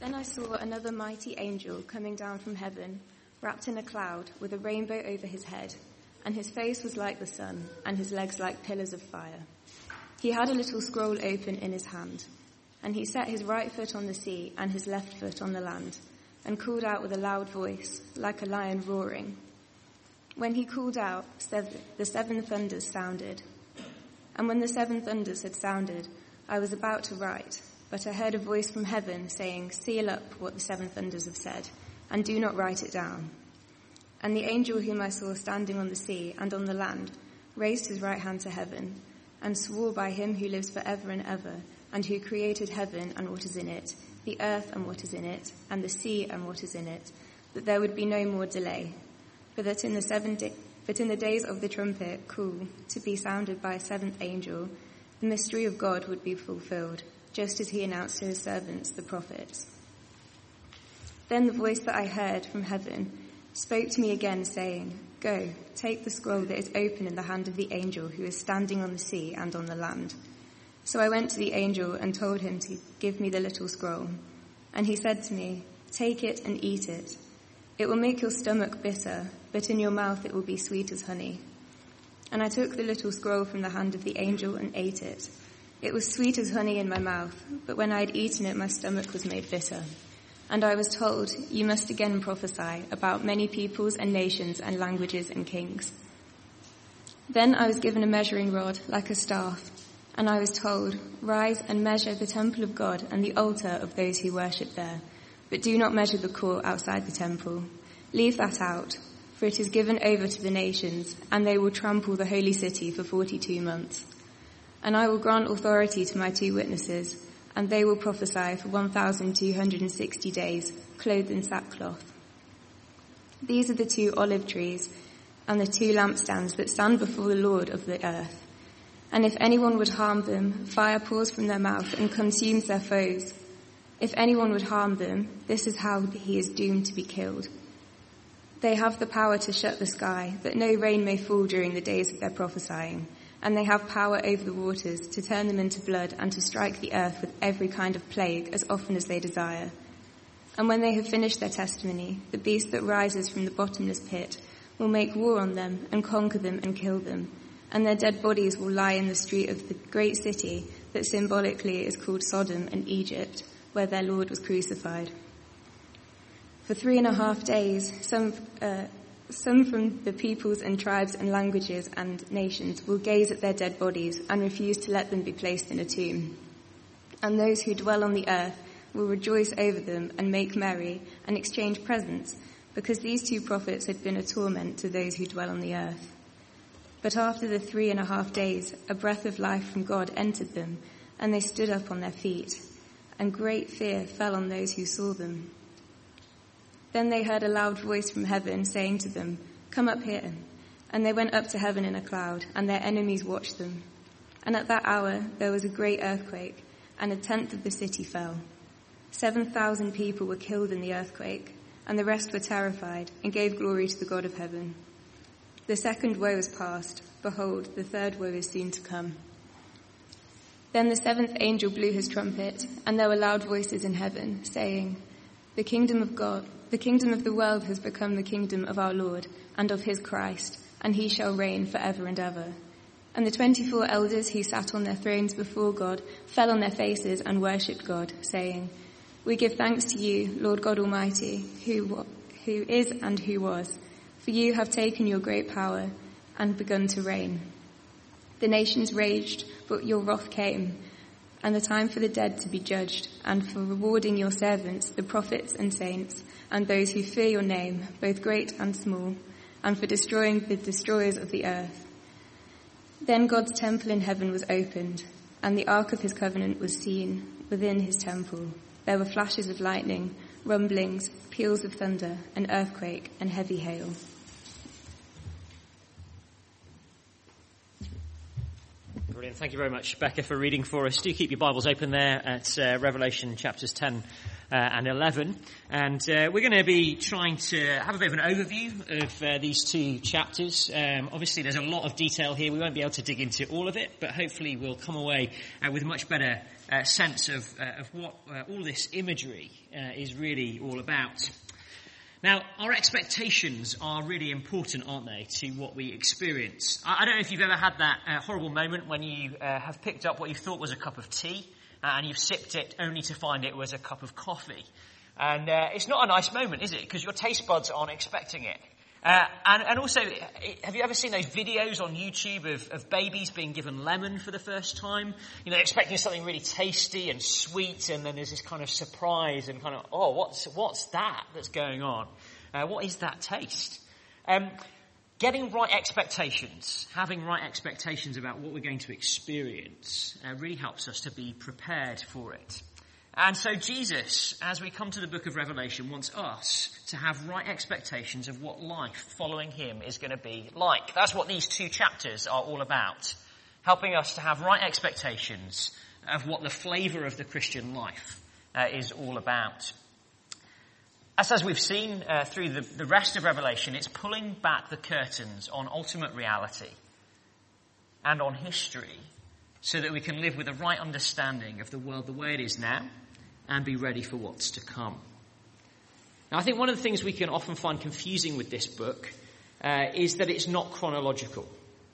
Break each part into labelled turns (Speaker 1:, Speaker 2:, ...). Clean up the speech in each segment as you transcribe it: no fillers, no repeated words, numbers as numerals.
Speaker 1: Then I saw another mighty angel coming down from heaven, wrapped in a cloud, with a rainbow over his head, and his face was like the sun, and his legs like pillars of fire. He had a little scroll open in his hand, and he set his right foot on the sea and his left foot on the land, and called out with a loud voice, like a lion roaring. When he called out, the seven thunders sounded. And when the seven thunders had sounded, I was about to write, but I heard a voice from heaven saying, "Seal up what the seven thunders have said, and do not write it down." And the angel whom I saw standing on the sea and on the land raised his right hand to heaven, and swore by him who lives forever and ever, and who created heaven and what is in it, the earth and what is in it, and the sea and what is in it, that there would be no more delay, but that in the days of the trumpet call to be sounded by a seventh angel, the mystery of God would be fulfilled, just as he announced to his servants, the prophets. Then the voice that I heard from heaven spoke to me again, saying, "Go, take the scroll that is open in the hand of the angel who is standing on the sea and on the land." So I went to the angel and told him to give me the little scroll. And he said to me, "Take it and eat it. It will make your stomach bitter, but in your mouth it will be sweet as honey." And I took the little scroll from the hand of the angel and ate it. It was sweet as honey in my mouth, but when I had eaten it, my stomach was made bitter. And I was told, "You must again prophesy about many peoples and nations and languages and kings." Then I was given a measuring rod like a staff, and I was told, "Rise and measure the temple of God and the altar of those who worship there, but do not measure the court outside the temple. Leave that out, for it is given over to the nations, and they will trample the holy city for 42 months. And I will grant authority to my 2 witnesses, and they will prophesy for 1,260 days, clothed in sackcloth. These are the 2 olive trees and the 2 lampstands that stand before the Lord of the earth. And if anyone would harm them, fire pours from their mouth and consumes their foes. If anyone would harm them, this is how he is doomed to be killed. They have the power to shut the sky, that no rain may fall during the days of their prophesying. And they have power over the waters to turn them into blood and to strike the earth with every kind of plague as often as they desire. And when they have finished their testimony, the beast that rises from the bottomless pit will make war on them and conquer them and kill them. And their dead bodies will lie in the street of the great city that symbolically is called Sodom and Egypt, where their Lord was crucified. For 3.5 days, some from the peoples and tribes and languages and nations will gaze at their dead bodies and refuse to let them be placed in a tomb. And those who dwell on the earth will rejoice over them and make merry and exchange presents, because these 2 prophets had been a torment to those who dwell on the earth. But after the 3.5 days, a breath of life from God entered them, and they stood up on their feet, and great fear fell on those who saw them. Then they heard a loud voice from heaven saying to them, "Come up here." And they went up to heaven in a cloud, and their enemies watched them. And at that hour there was a great earthquake, and 1/10 of the city fell. 7,000 people were killed in the earthquake, and the rest were terrified and gave glory to the God of heaven. The second woe is past. Behold, the third woe is soon to come. Then the 7th angel blew his trumpet, and there were loud voices in heaven, saying, The kingdom of the world has become the kingdom of our Lord and of his Christ, and he shall reign forever and ever. And the 24 elders who sat on their thrones before God fell on their faces and worshipped God, saying, We give thanks to you, Lord God Almighty, who is and who was, for you have taken your great power and begun to reign. The nations raged, but your wrath came, and the time for the dead to be judged, and for rewarding your servants, the prophets and saints, and those who fear your name, both great and small, and for destroying the destroyers of the earth. Then God's temple in heaven was opened, and the ark of his covenant was seen within his temple. There were flashes of lightning, rumblings, peals of thunder, an earthquake, and heavy hail.
Speaker 2: Brilliant. Thank you very much, Becca, for reading for us. Do keep your Bibles open there at Revelation chapters 10 and 11. And we're going to be trying to have a bit of an overview of these two chapters. Obviously, there's a lot of detail here. We won't be able to dig into all of it, but hopefully we'll come away with a much better sense of what all this imagery is really all about. Now, our expectations are really important, aren't they, to what we experience? I don't know if you've ever had that horrible moment when you have picked up what you thought was a cup of tea and you've sipped it only to find it was a cup of coffee. And it's not a nice moment, is it? Because your taste buds aren't expecting it. And also, have you ever seen those videos on YouTube of babies being given lemon for the first time? You know, expecting something really tasty and sweet, and then there's this kind of surprise and kind of, oh, what's that that's going on? What is that taste? Getting right expectations, having right expectations about what we're going to experience really helps us to be prepared for it. And so Jesus, as we come to the book of Revelation, wants us to have right expectations of what life following him is going to be like. That's what these two chapters are all about, helping us to have right expectations of what the flavour of the Christian life is all about. As we've seen through the rest of Revelation, it's pulling back the curtains on ultimate reality and on history so that we can live with a right understanding of the world the way it is now and be ready for what's to come. Now, I think one of the things we can often find confusing with this book is that it's not chronological.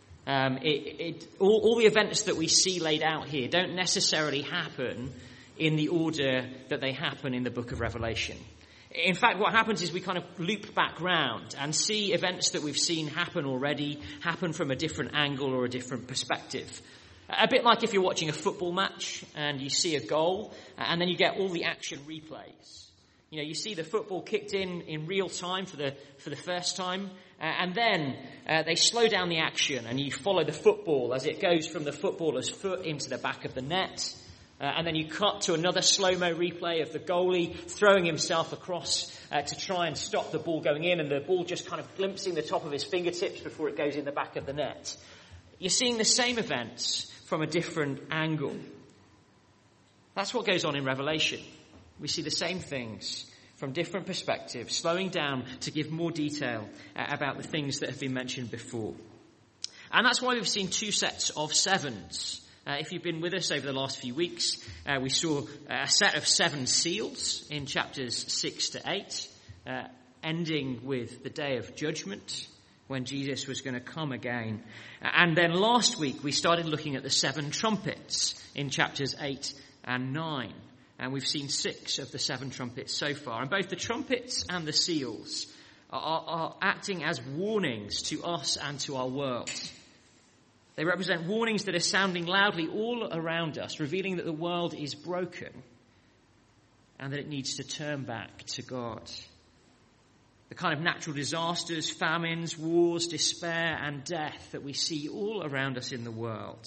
Speaker 2: All the events that we see laid out here don't necessarily happen in the order that they happen in the book of Revelation. In fact, what happens is we kind of loop back round and see events that we've seen happen already, happen from a different angle or a different perspective. A bit like if you're watching a football match and you see a goal and then you get all the action replays. You know, you see the football kicked in real time for the first time, and then they slow down the action and you follow the football as it goes from the footballer's foot into the back of the net. And then you cut to another slow-mo replay of the goalie throwing himself across to try and stop the ball going in, and the ball just kind of glimpsing the top of his fingertips before it goes in the back of the net. You're seeing the same events from a different angle. That's what goes on in Revelation. We see the same things from different perspectives, slowing down to give more detail about the things that have been mentioned before. And that's why we've seen two sets of sevens. If you've been with us over the last few weeks, we saw a set of 7 seals in chapters 6 to 8, ending with the day of judgment, when Jesus was going to come again. And then last week we started looking at the 7 trumpets in chapters 8 and 9. And we've seen 6 of the 7 trumpets so far. And both the trumpets and the seals are acting as warnings to us and to our world. They represent warnings that are sounding loudly all around us, revealing that the world is broken and that it needs to turn back to God. The kind of natural disasters, famines, wars, despair and death that we see all around us in the world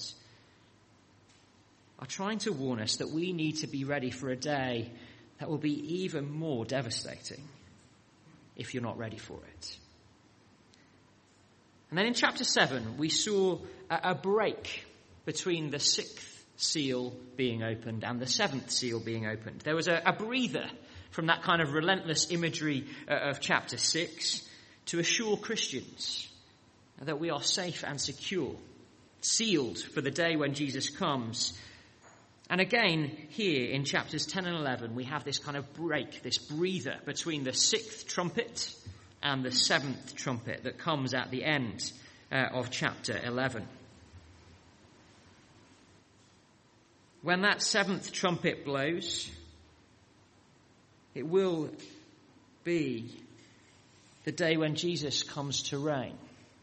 Speaker 2: are trying to warn us that we need to be ready for a day that will be even more devastating if you're not ready for it. And then in chapter 7, we saw a break between the 6th seal being opened and the 7th seal being opened. There was a breather from that kind of relentless imagery of chapter 6 to assure Christians that we are safe and secure, sealed for the day when Jesus comes. And again, here in chapters 10 and 11, we have this kind of break, this breather between the 6th trumpet and the 7th trumpet that comes at the end of chapter 11. When that 7th trumpet blows, it will be the day when Jesus comes to reign.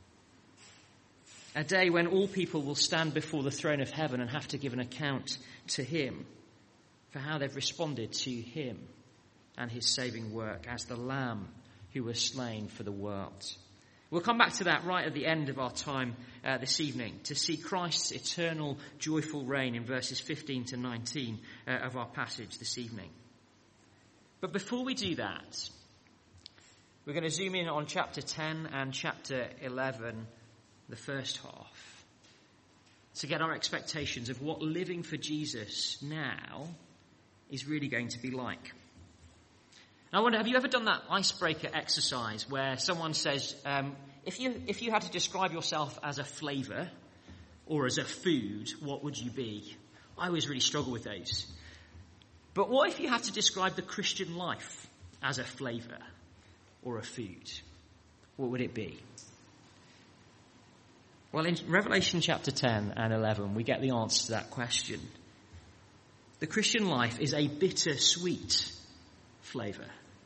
Speaker 2: A day when all people will stand before the throne of heaven and have to give an account to him for how they've responded to him and his saving work as the Lamb who was slain for the world. We'll come back to that right at the end of our time this evening to see Christ's eternal joyful reign in verses 15 to 19 of our passage this evening. But before we do that, we're going to zoom in on chapter 10 and chapter 11, the first half, to get our expectations of what living for Jesus now is really going to be like. I wonder, have you ever done that icebreaker exercise where someone says, if you had to describe yourself as a flavour or as a food, what would you be? I always really struggle with those. But what if you had to describe the Christian life as a flavour or a food? What would it be? Well, in Revelation chapter 10 and 11, we get the answer to that question. The Christian life is a bittersweet flavour.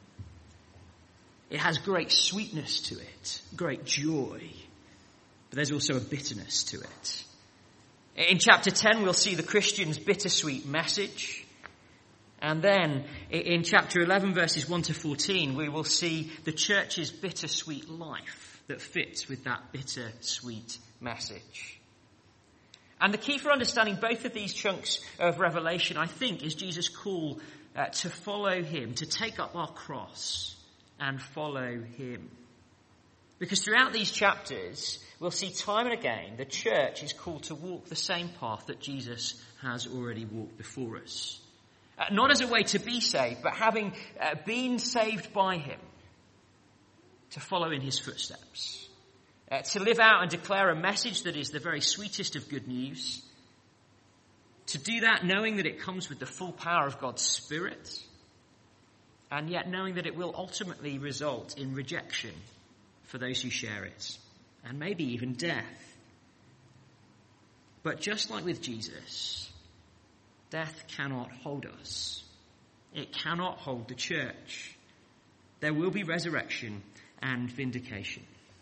Speaker 2: It has great sweetness to it, great joy, but there's also a bitterness to it. In chapter 10, we'll see the Christian's bittersweet message. And then in chapter 11, verses 1 to 14, we will see the church's bittersweet life that fits with that bittersweet message. And the key for understanding both of these chunks of Revelation, I think, is Jesus' call to follow him, to take up our cross and follow him. Because throughout these chapters, we'll see time and again the church is called to walk the same path that Jesus has already walked before us. Not as a way to be saved, but having been saved by him, to follow in his footsteps. To live out and declare a message that is the very sweetest of good news. To do that knowing that it comes with the full power of God's Spirit. And yet knowing that it will ultimately result in rejection for those who share it. And maybe even death. But just like with Jesus, death cannot hold us. It cannot hold the church. There will be resurrection and vindication.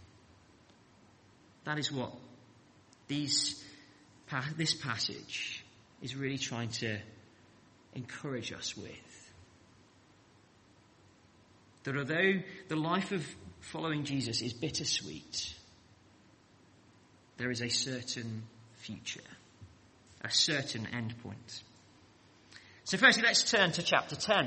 Speaker 2: That is what this passage is really trying to encourage us with. That although the life of following Jesus is bittersweet, there is a certain future, a certain end point. So firstly, let's turn to chapter 10.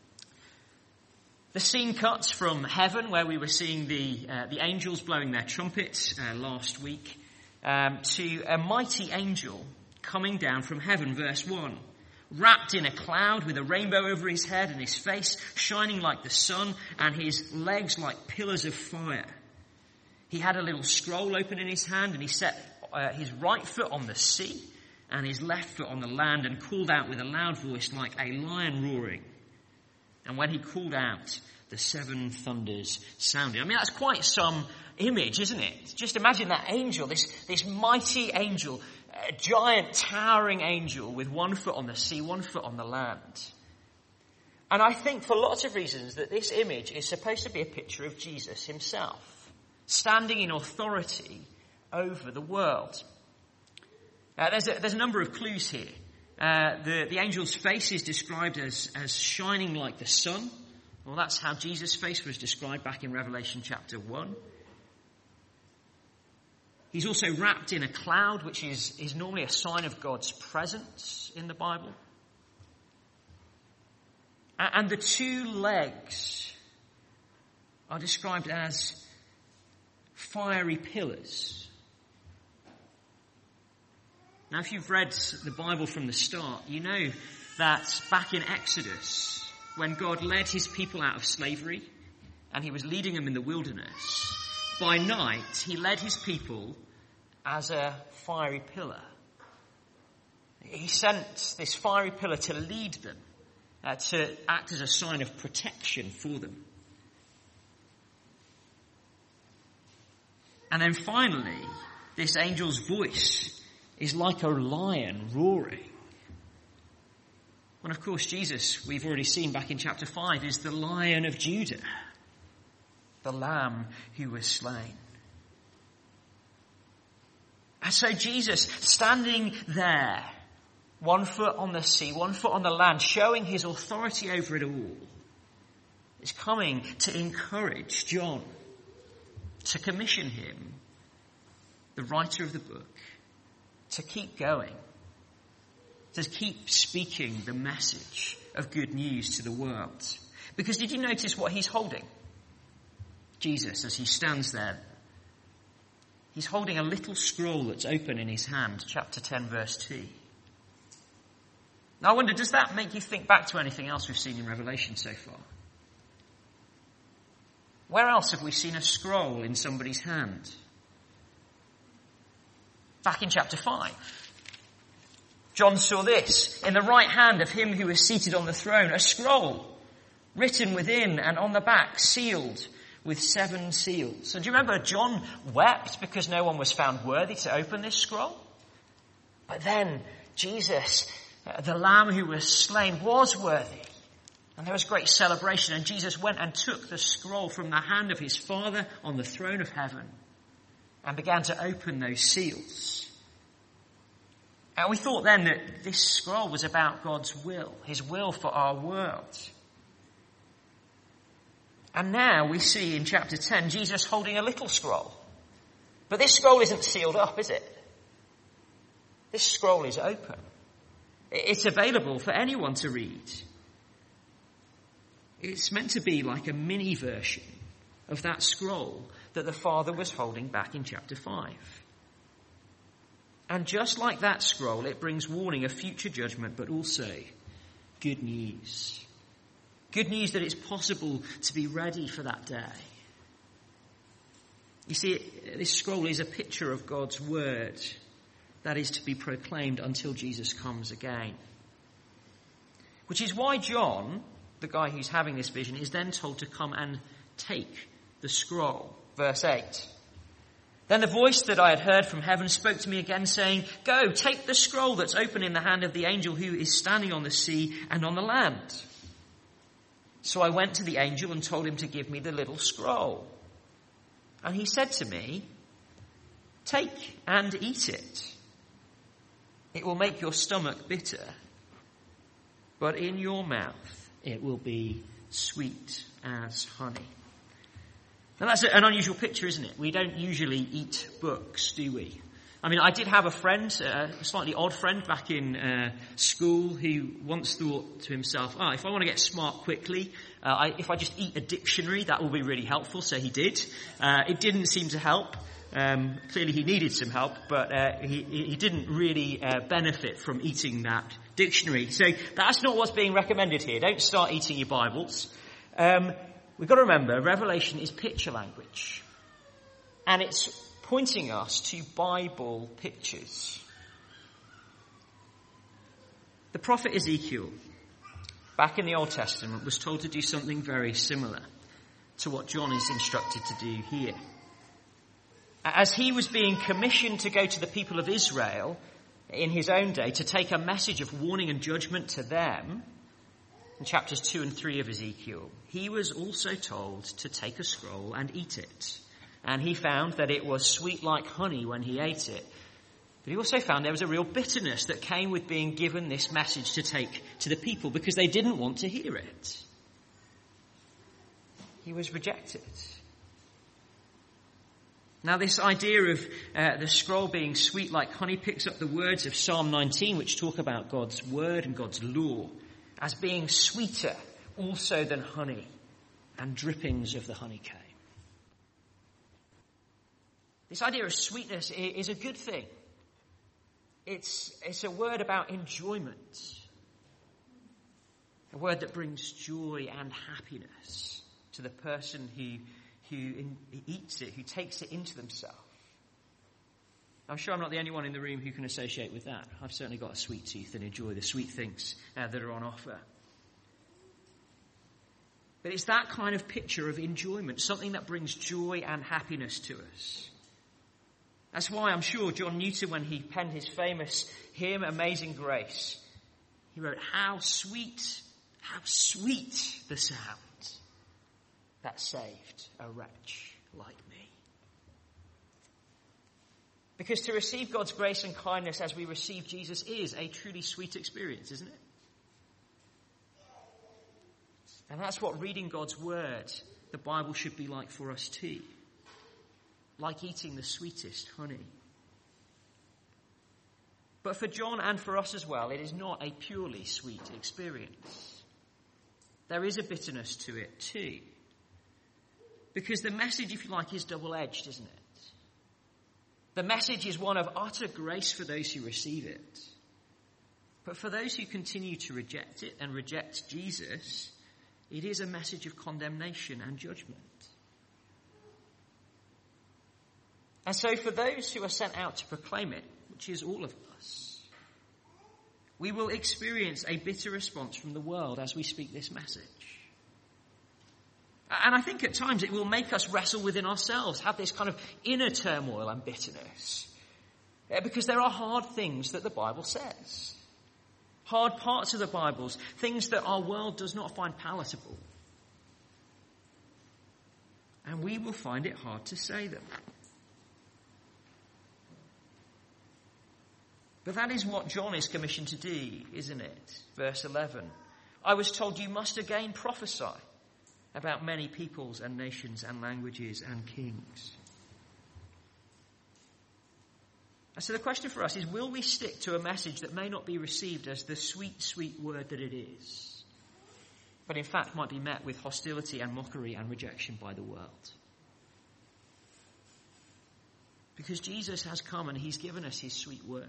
Speaker 2: The scene cuts from heaven, where we were seeing the angels blowing their trumpets last week, to a mighty angel coming down from heaven, verse 1. Wrapped in a cloud with a rainbow over his head and his face shining like the sun and his legs like pillars of fire. He had a little scroll open in his hand and he set his right foot on the sea and his left foot on the land and called out with a loud voice like a lion roaring. And when he called out, the seven thunders sounded. I mean, that's quite some image, isn't it? Just imagine that angel, this mighty angel, a giant towering angel with one foot on the sea, one foot on the land. And I think for lots of reasons that this image is supposed to be a picture of Jesus himself, standing in authority over the world. There's a number of clues here. The angel's face is described as shining like the sun. Well, that's how Jesus' face was described back in Revelation chapter 1. He's also wrapped in a cloud, which is normally a sign of God's presence in the Bible. And the two legs are described as fiery pillars. Now, if you've read the Bible from the start, you know that back in Exodus, when God led his people out of slavery and he was leading them in the wilderness, by night he led his people as a fiery pillar. He sent this fiery pillar to lead them, to act as a sign of protection for them. And then finally, this angel's voice is like a lion roaring. And of course, Jesus, we've already seen back in chapter 5, is the Lion of Judah, the Lamb who was slain. And so Jesus, standing there, one foot on the sea, one foot on the land, showing his authority over it all, is coming to encourage John, to commission him, the writer of the book, to keep going, to keep speaking the message of good news to the world. Because did you notice what he's holding? Jesus, as he stands there, he's holding a little scroll that's open in his hand, chapter 10, verse 2. Now I wonder, does that make you think back to anything else we've seen in Revelation so far? Where else have we seen a scroll in somebody's hand? Back in chapter 5. John saw this. In the right hand of him who was seated on the throne, a scroll written within and on the back, sealed with 7 seals. So do you remember John wept because no one was found worthy to open this scroll? But then Jesus, the Lamb who was slain, was worthy. And there was great celebration, and Jesus went and took the scroll from the hand of his Father on the throne of heaven and began to open those seals. And we thought then that this scroll was about God's will, his will for our world. And now we see in chapter 10 Jesus holding a little scroll. But this scroll isn't sealed up, is it? This scroll is open. It's available for anyone to read. It's meant to be like a mini version of that scroll that the Father was holding back in chapter 5. And just like that scroll, it brings warning of future judgment, but also good news. Good news that it's possible to be ready for that day. You see, this scroll is a picture of God's word that is to be proclaimed until Jesus comes again. Which is why John, the guy who's having this vision, is then told to come and take the scroll. Verse 8. Then the voice that I had heard from heaven spoke to me again, saying, "Go, take the scroll that's open in the hand of the angel who is standing on the sea and on the land." So I went to the angel and told him to give me the little scroll. And he said to me, "Take and eat it. It will make your stomach bitter, but in your mouth it will be sweet as honey." Now that's an unusual picture, isn't it? We don't usually eat books, do we? I mean, I did have a friend, a slightly odd friend back in school who once thought to himself, if I want to get smart quickly, if I just eat a dictionary, that will be really helpful. So he did. It didn't seem to help. Clearly he needed some help, but he didn't really benefit from eating that dictionary. So that's not what's being recommended here. Don't start eating your Bibles. We've got to remember, Revelation is picture language. And it's pointing us to Bible pictures. The prophet Ezekiel, back in the Old Testament, was told to do something very similar to what John is instructed to do here. As he was being commissioned to go to the people of Israel in his own day to take a message of warning and judgment to them, in chapters 2 and 3 of Ezekiel, he was also told to take a scroll and eat it. And he found that it was sweet like honey when he ate it. But he also found there was a real bitterness that came with being given this message to take to the people because they didn't want to hear it. He was rejected. Now this idea of the scroll being sweet like honey picks up the words of Psalm 19, which talk about God's word and God's law as being sweeter also than honey and drippings of the honeycomb. This idea of sweetness is a good thing. It's a word about enjoyment. A word that brings joy and happiness to the person who eats it, who takes it into themselves. I'm sure I'm not the only one in the room who can associate with that. I've certainly got a sweet tooth and enjoy the sweet things that are on offer. But it's that kind of picture of enjoyment, something that brings joy and happiness to us. That's why I'm sure John Newton, when he penned his famous hymn, Amazing Grace, he wrote, how sweet the sound that saved a wretch like me. Because to receive God's grace and kindness as we receive Jesus is a truly sweet experience, isn't it? And that's what reading God's word, the Bible, should be like for us too. Like eating the sweetest honey. But for John and for us as well, it is not a purely sweet experience. There is a bitterness to it too. Because the message, if you like, is double-edged, isn't it? The message is one of utter grace for those who receive it. But for those who continue to reject it and reject Jesus, it is a message of condemnation and judgment. And so for those who are sent out to proclaim it, which is all of us, we will experience a bitter response from the world as we speak this message. And I think at times it will make us wrestle within ourselves, have this kind of inner turmoil and bitterness. Because there are hard things that the Bible says. Hard parts of the Bible, things that our world does not find palatable. And we will find it hard to say them. But that is what John is commissioned to do, isn't it? Verse 11. I was told you must again prophesy about many peoples and nations and languages and kings. And so the question for us is, will we stick to a message that may not be received as the sweet, sweet word that it is, but in fact might be met with hostility and mockery and rejection by the world? Because Jesus has come and he's given us his sweet word.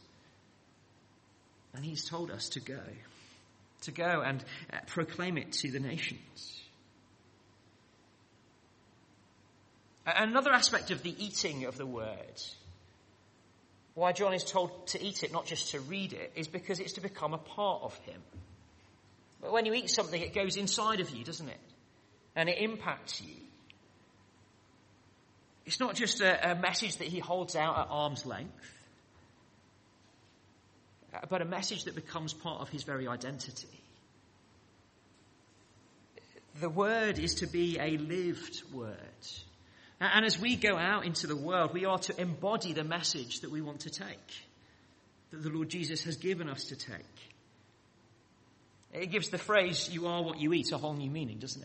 Speaker 2: And he's told us to go and proclaim it to the nations. Another aspect of the eating of the word, why John is told to eat it, not just to read it, is because it's to become a part of him. But when you eat something, it goes inside of you, doesn't it? And it impacts you. It's not just a message that he holds out at arm's length, but a message that becomes part of his very identity. The word is to be a lived word. And as we go out into the world, we are to embody the message that we want to take, that the Lord Jesus has given us to take. It gives the phrase, you are what you eat, a whole new meaning, doesn't it?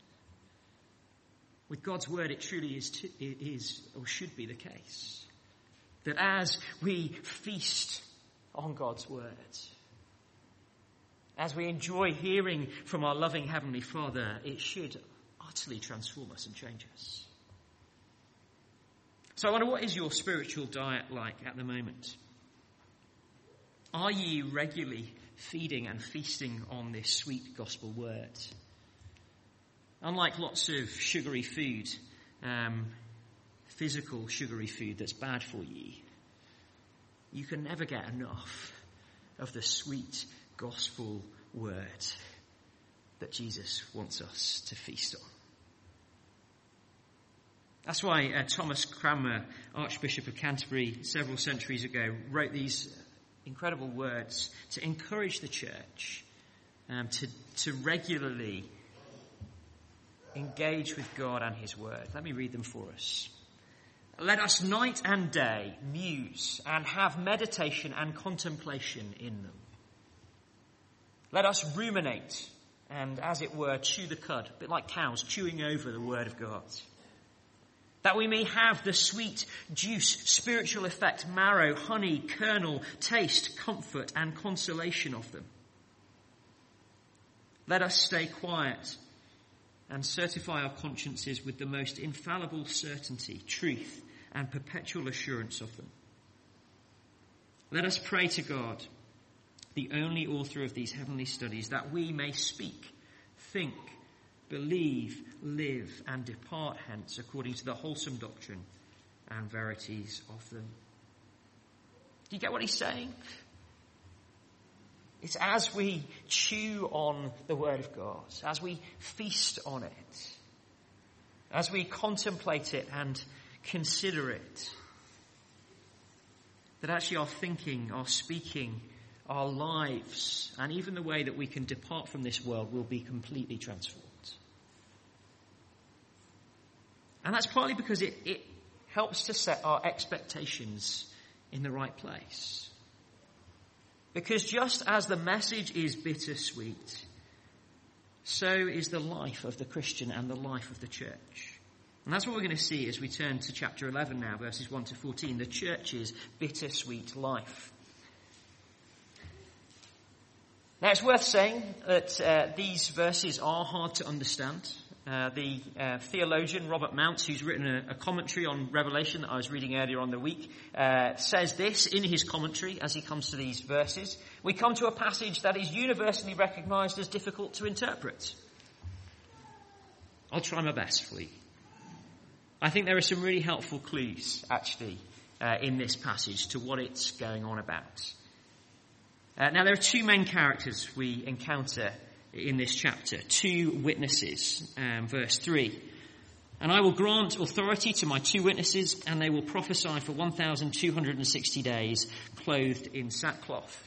Speaker 2: With God's word, it truly is or should be the case. That as we feast on God's word, as we enjoy hearing from our loving Heavenly Father, it should utterly transform us and change us. So I wonder, what is your spiritual diet like at the moment? Are you regularly feeding and feasting on this sweet gospel word? Unlike lots of sugary food, physical sugary food that's bad for you, you can never get enough of the sweet gospel word that Jesus wants us to feast on. That's why Thomas Cranmer, Archbishop of Canterbury, several centuries ago, wrote these incredible words to encourage the church to regularly engage with God and his word. Let me read them for us. Let us night and day muse and have meditation and contemplation in them. Let us ruminate and, as it were, chew the cud, a bit like cows chewing over the word of God. That we may have the sweet juice, spiritual effect, marrow, honey, kernel, taste, comfort, and consolation of them. Let us stay quiet and certify our consciences with the most infallible certainty, truth, and perpetual assurance of them. Let us pray to God, the only author of these heavenly studies, that we may speak, think, believe, live, and depart hence according to the wholesome doctrine and verities of them. Do you get what he's saying? It's as we chew on the word of God, as we feast on it, as we contemplate it and consider it, that actually our thinking, our speaking, our lives, and even the way that we can depart from this world will be completely transformed. And that's partly because it helps to set our expectations in the right place. Because just as the message is bittersweet, so is the life of the Christian and the life of the church. And that's what we're going to see as we turn to chapter 11 now, verses 1 to 14, the church's bittersweet life. Now, it's worth saying that these verses are hard to understand. The theologian Robert Mounce, who's written a commentary on Revelation that I was reading earlier on the week, says this in his commentary as he comes to these verses. We come to a passage that is universally recognized as difficult to interpret. I'll try my best for you. I think there are some really helpful clues, actually, in this passage to what it's going on about. Now, there are two main characters we encounter in this chapter, two witnesses, verse 3. And I will grant authority to my two witnesses, and they will prophesy for 1,260 days, clothed in sackcloth.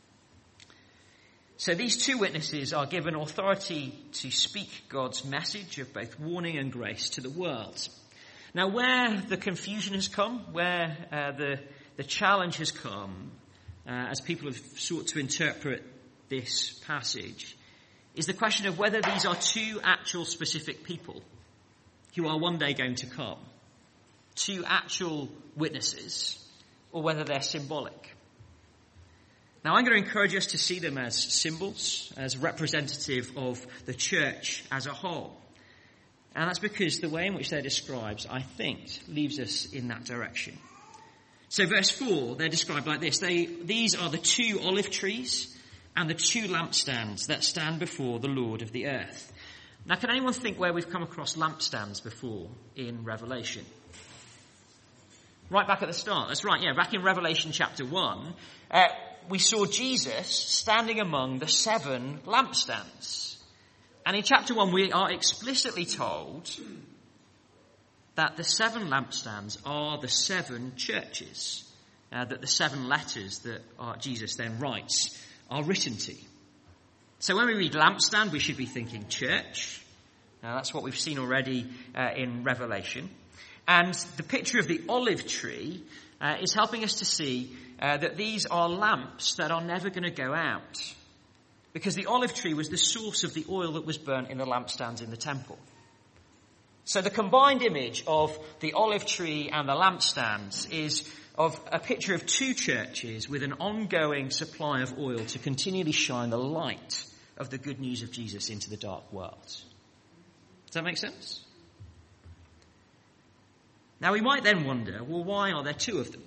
Speaker 2: So these two witnesses are given authority to speak God's message of both warning and grace to the world. Now, where the confusion has come, where the challenge has come, as people have sought to interpret this passage, is the question of whether these are two actual specific people who are one day going to come, two actual witnesses, or whether they're symbolic. Now, I'm going to encourage us to see them as symbols, as representative of the church as a whole. And that's because the way in which they're described, I think, leaves us in that direction. So verse 4, they're described like this. These are the two olive trees and the two lampstands that stand before the Lord of the earth. Now, can anyone think where we've come across lampstands before in Revelation? Right back at the start. That's right, yeah, back in Revelation chapter 1, we saw Jesus standing among the 7 lampstands. And in chapter 1, we are explicitly told that the 7 lampstands are the 7 churches, that the 7 letters that Jesus then writes are written to. So when we read lampstand, we should be thinking church. Now, that's what we've seen already in Revelation. And the picture of the olive tree is helping us to see that these are lamps that are never going to go out. Because the olive tree was the source of the oil that was burnt in the lampstands in the temple. So the combined image of the olive tree and the lampstands is of a picture of two churches with an ongoing supply of oil to continually shine the light of the good news of Jesus into the dark world. Does that make sense? Now we might then wonder, well, why are there 2 of them?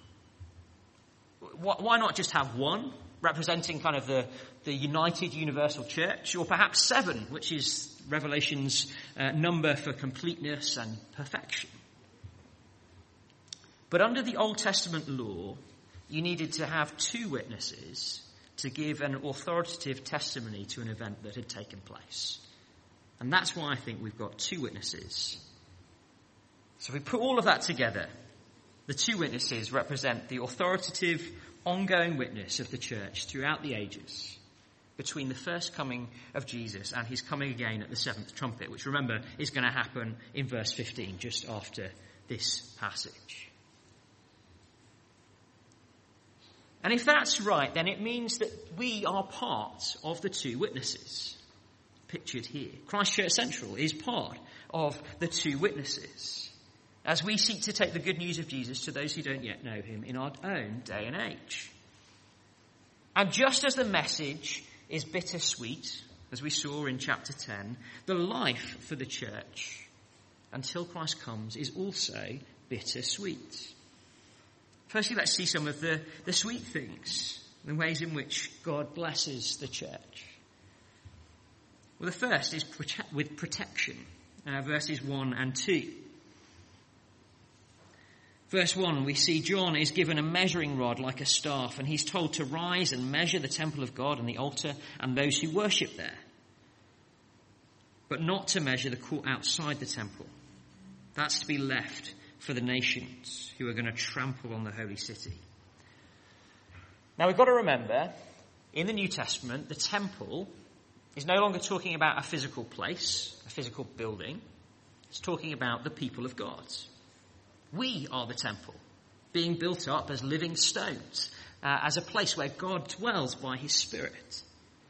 Speaker 2: Why not just have one, representing kind of the united universal church, or perhaps 7, which is Revelation's number for completeness and perfection? But under the Old Testament law, you needed to have 2 witnesses to give an authoritative testimony to an event that had taken place. And that's why I think we've got 2 witnesses. So if we put all of that together, the 2 witnesses represent the authoritative, ongoing witness of the church throughout the ages, between the first coming of Jesus and his coming again at the 7th trumpet, which, remember, is going to happen in verse 15, just after this passage. And if that's right, then it means that we are part of the 2 witnesses pictured here. Christ Church Central is part of the 2 witnesses, as we seek to take the good news of Jesus to those who don't yet know him in our own day and age. And just as the message is bittersweet, as we saw in chapter 10, the life for the church until Christ comes is also bittersweet. Firstly, let's see some of the sweet things, the ways in which God blesses the church. Well, the first is with protection, verses 1 and 2. Verse 1, we see John is given a measuring rod like a staff, and he's told to rise and measure the temple of God and the altar and those who worship there, but not to measure the court outside the temple. That's to be left for the nations who are going to trample on the holy city. Now we've got to remember, in the New Testament, the temple is no longer talking about a physical place, a physical building. It's talking about the people of God. We are the temple, being built up as living stones, as a place where God dwells by his Spirit.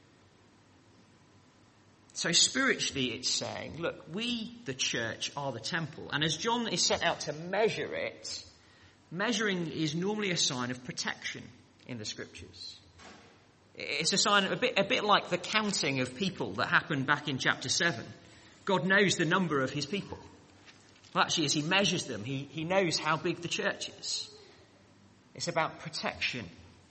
Speaker 2: So spiritually it's saying, look, we, the church, are the temple. And as John is set out to measure it, measuring is normally a sign of protection in the scriptures. It's a sign, a bit like the counting of people that happened back in chapter 7. God knows the number of his people. Well, actually, as he measures them, he knows how big the church is. It's about protection.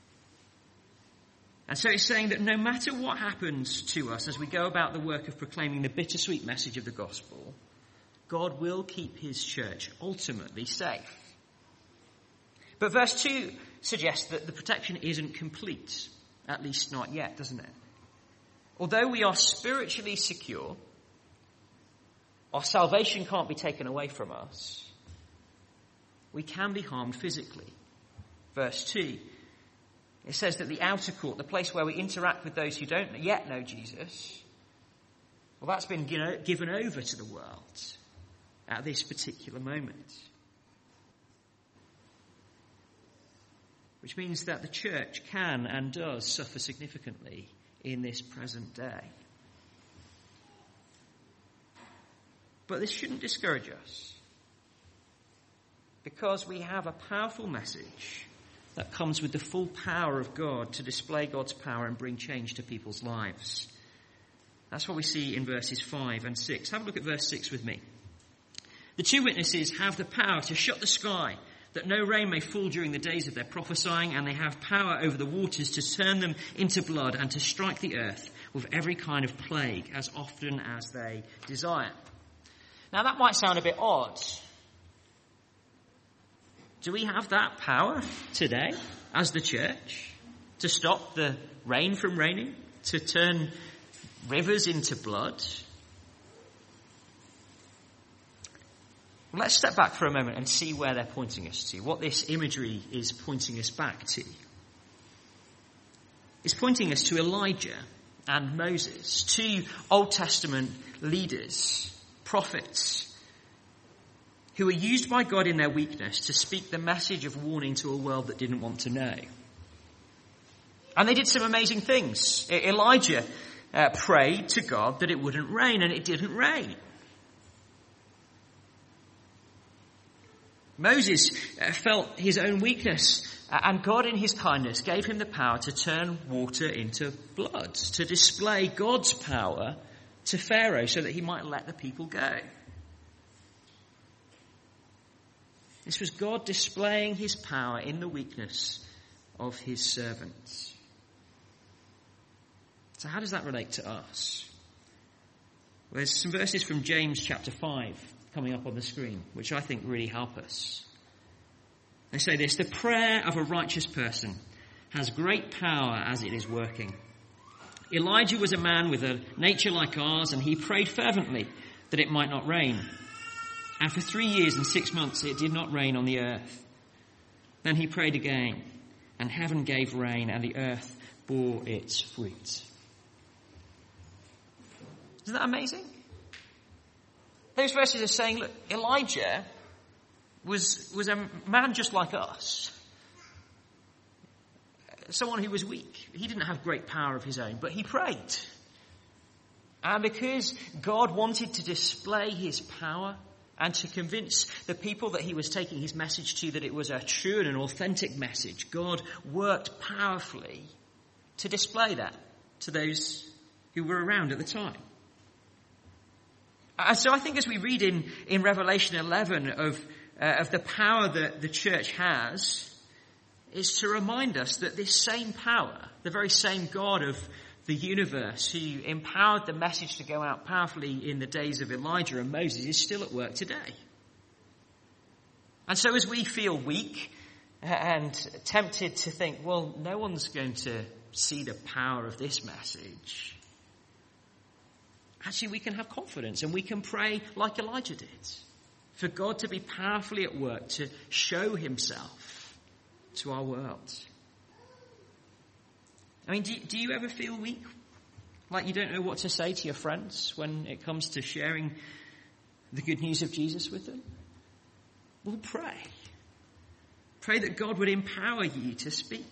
Speaker 2: And so it's saying that no matter what happens to us as we go about the work of proclaiming the bittersweet message of the gospel, God will keep his church ultimately safe. But verse 2 suggests that the protection isn't complete, at least not yet, doesn't it? Although we are spiritually secure, our salvation can't be taken away from us. We can be harmed physically. Verse 2, it says that the outer court, the place where we interact with those who don't yet know Jesus, well, that's been given over to the world at this particular moment. Which means that the church can and does suffer significantly in this present day. But this shouldn't discourage us, because we have a powerful message that comes with the full power of God to display God's power and bring change to people's lives. That's what we see in verses 5 and 6. Have a look at verse 6 with me. The two witnesses have the power to shut the sky, that no rain may fall during the days of their prophesying, and they have power over the waters to turn them into blood and to strike the earth with every kind of plague as often as they desire. Now that might sound a bit odd. Do we have that power today as the church to stop the rain from raining, to turn rivers into blood? Let's step back for a moment and see where they're pointing us to, what this imagery is pointing us back to. It's pointing us to Elijah and Moses, two Old Testament leaders, prophets, who were used by God in their weakness to speak the message of warning to a world that didn't want to know. And they did some amazing things. Elijah prayed to God that it wouldn't rain, and it didn't rain. Moses felt his own weakness, and God in his kindness gave him the power to turn water into blood, to display God's power to Pharaoh so that he might let the people go. This was God displaying his power in the weakness of his servants. So how does that relate to us? Well, there's some verses from James chapter 5 coming up on the screen, which I think really help us. They say this: the prayer of a righteous person has great power as it is working. Elijah was a man with a nature like ours, and he prayed fervently that it might not rain. And for 3 years and 6 months it did not rain on the earth. Then he prayed again, and heaven gave rain, and the earth bore its fruit. Isn't that amazing? Those verses are saying, look, Elijah was a man just like us. Someone who was weak. He didn't have great power of his own, but he prayed. And because God wanted to display his power and to convince the people that he was taking his message to that it was a true and an authentic message, God worked powerfully to display that to those who were around at the time. And so I think as we read in Revelation 11 of the power that the church has, is to remind us that this same power, the very same God of the universe who empowered the message to go out powerfully in the days of Elijah and Moses, is still at work today. And so as we feel weak and tempted to think, well, no one's going to see the power of this message, actually we can have confidence and we can pray like Elijah did, for God to be powerfully at work to show himself to our world. I mean, do you ever feel weak? Like you don't know what to say to your friends when it comes to sharing the good news of Jesus with them? Well, pray. Pray that God would empower you to speak.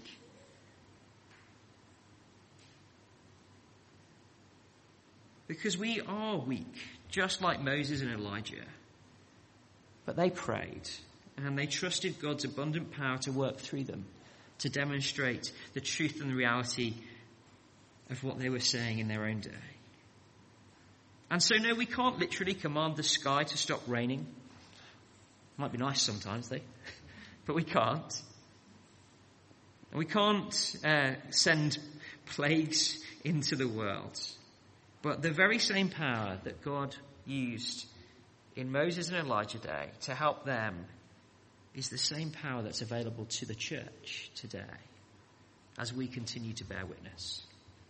Speaker 2: Because we are weak, just like Moses and Elijah. But they prayed, and they trusted God's abundant power to work through them, to demonstrate the truth and the reality of what they were saying in their own day. And so, no, we can't literally command the sky to stop raining. Might be nice sometimes, though, but we can't. And we can't send plagues into the world. But the very same power that God used in Moses and Elijah's day to help them is the same power that's available to the church today as we continue to bear witness.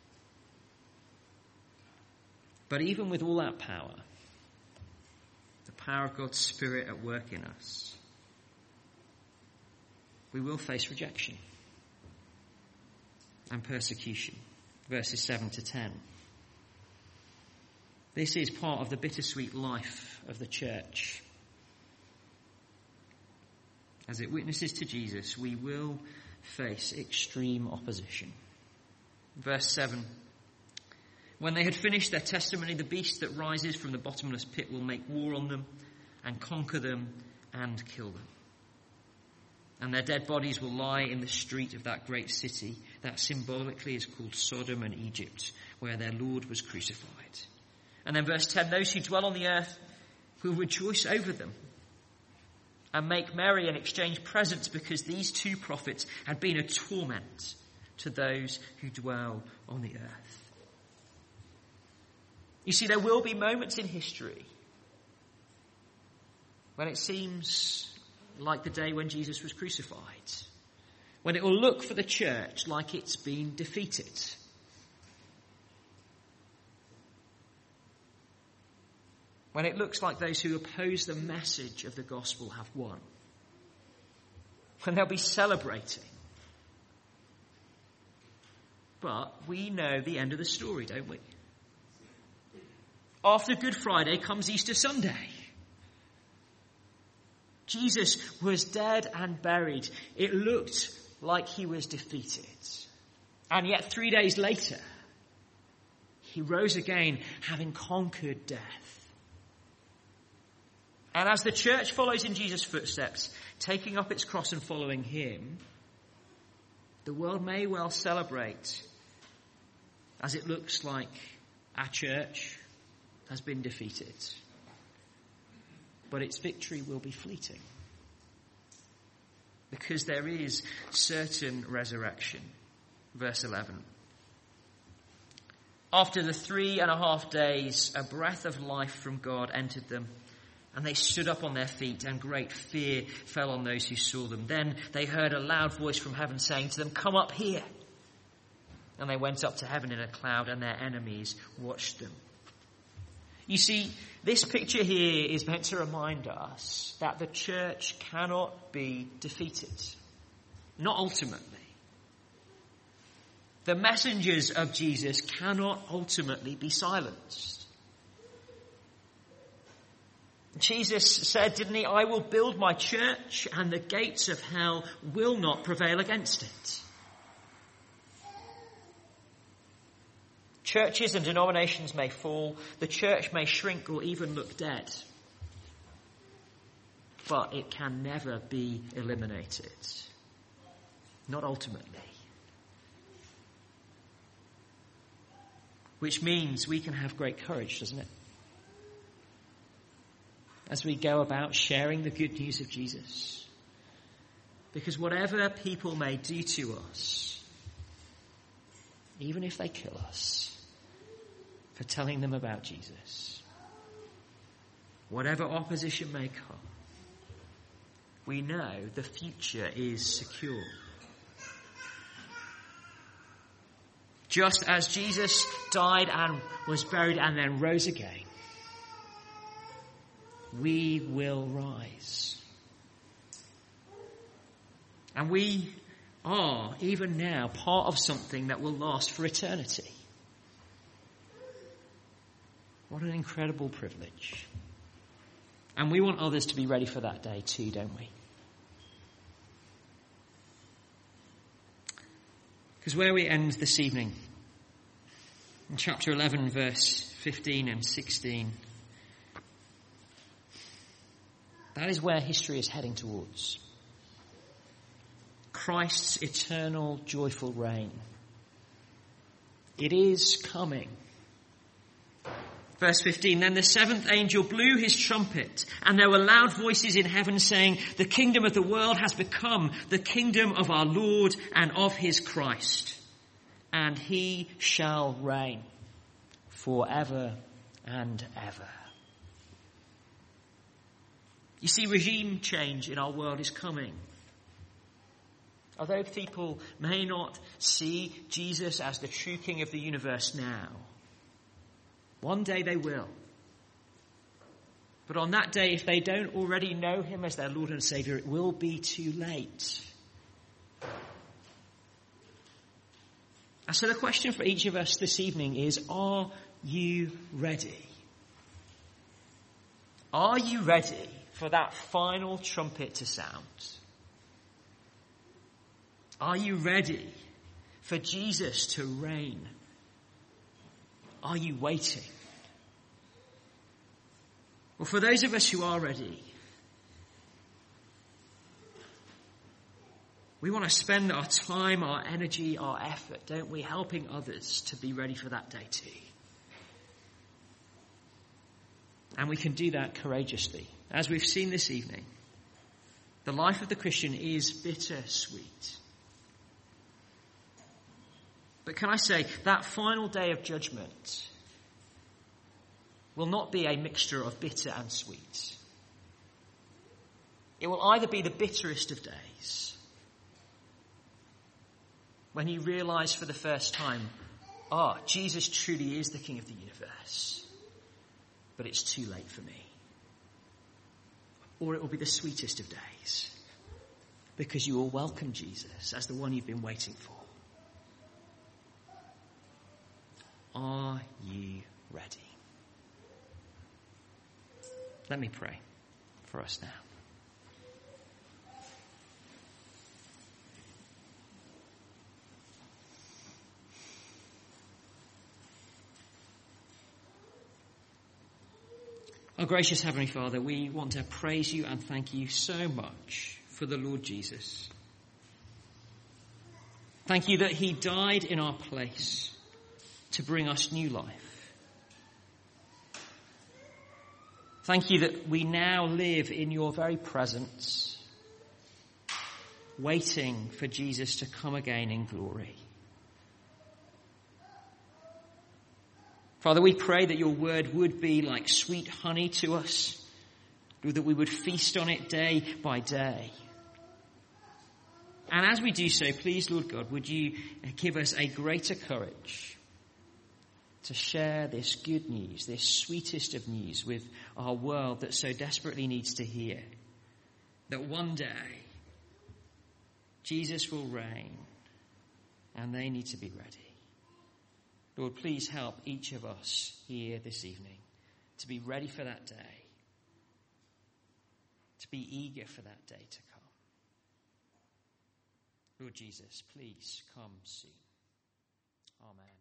Speaker 2: But even with all that power, the power of God's Spirit at work in us, we will face rejection and persecution. Verses 7 to 10. This is part of the bittersweet life of the church. As it witnesses to Jesus, we will face extreme opposition. Verse 7. When they had finished their testimony, the beast that rises from the bottomless pit will make war on them and conquer them and kill them. And their dead bodies will lie in the street of that great city that symbolically is called Sodom and Egypt, where their Lord was crucified. And then verse 10, those who dwell on the earth will rejoice over them and make merry and exchange presents, because these two prophets had been a torment to those who dwell on the earth. You see, there will be moments in history when it seems like the day when Jesus was crucified, when it will look for the church like it's been defeated. When it looks like those who oppose the message of the gospel have won. When they'll be celebrating. But we know the end of the story, don't we? After Good Friday comes Easter Sunday. Jesus was dead and buried. It looked like he was defeated. And yet 3 days later, he rose again, having conquered death. And as the church follows in Jesus' footsteps, taking up its cross and following him, the world may well celebrate as it looks like our church has been defeated. But its victory will be fleeting. Because there is certain resurrection. Verse 11. After the 3.5 days, a breath of life from God entered them, and they stood up on their feet, and great fear fell on those who saw them. Then they heard a loud voice from heaven saying to them, "Come up here." And they went up to heaven in a cloud, and their enemies watched them. You see, this picture here is meant to remind us that the church cannot be defeated. Not ultimately. The messengers of Jesus cannot ultimately be silenced. Jesus said, didn't he, "I will build my church and the gates of hell will not prevail against it." Churches and denominations may fall, the church may shrink or even look dead, but it can never be eliminated. Not ultimately. Which means we can have great courage, doesn't it? As we go about sharing the good news of Jesus. Because whatever people may do to us, even if they kill us, for telling them about Jesus, whatever opposition may come, we know the future is secure. Just as Jesus died and was buried and then rose again, we will rise. And we are, even now, part of something that will last for eternity. What an incredible privilege. And we want others to be ready for that day too, don't we? Because where we end this evening, in chapter 11, verse 15 and 16, that is where history is heading towards. Christ's eternal, joyful reign. It is coming. Verse 15, then the seventh angel blew his trumpet, and there were loud voices in heaven saying, "The kingdom of the world has become the kingdom of our Lord and of his Christ, and he shall reign forever and ever." You see, regime change in our world is coming. Although people may not see Jesus as the true King of the universe now, one day they will. But on that day, if they don't already know him as their Lord and Saviour, it will be too late. And so the question for each of us this evening is, are you ready? Are you ready for that final trumpet to sound? Are you ready for Jesus to reign? Are you waiting? Well, for those of us who are ready, we want to spend our time, our energy, our effort, don't we, helping others to be ready for that day too. And we can do that courageously. As we've seen this evening, the life of the Christian is bittersweet. But can I say, that final day of judgment will not be a mixture of bitter and sweet. It will either be the bitterest of days, when you realize for the first time, Jesus truly is the King of the universe, but it's too late for me. Or it will be the sweetest of days, because you will welcome Jesus as the one you've been waiting for. Are you ready? Let me pray for us now. Our gracious Heavenly Father, we want to praise you and thank you so much for the Lord Jesus. Thank you that he died in our place to bring us new life. Thank you that we now live in your very presence, waiting for Jesus to come again in glory. Father, we pray that your word would be like sweet honey to us, that we would feast on it day by day. And as we do so, please, Lord God, would you give us a greater courage to share this good news, this sweetest of news, with our world that so desperately needs to hear that one day Jesus will reign and they need to be ready. Lord, please help each of us here this evening to be ready for that day, to be eager for that day to come. Lord Jesus, please come soon. Amen.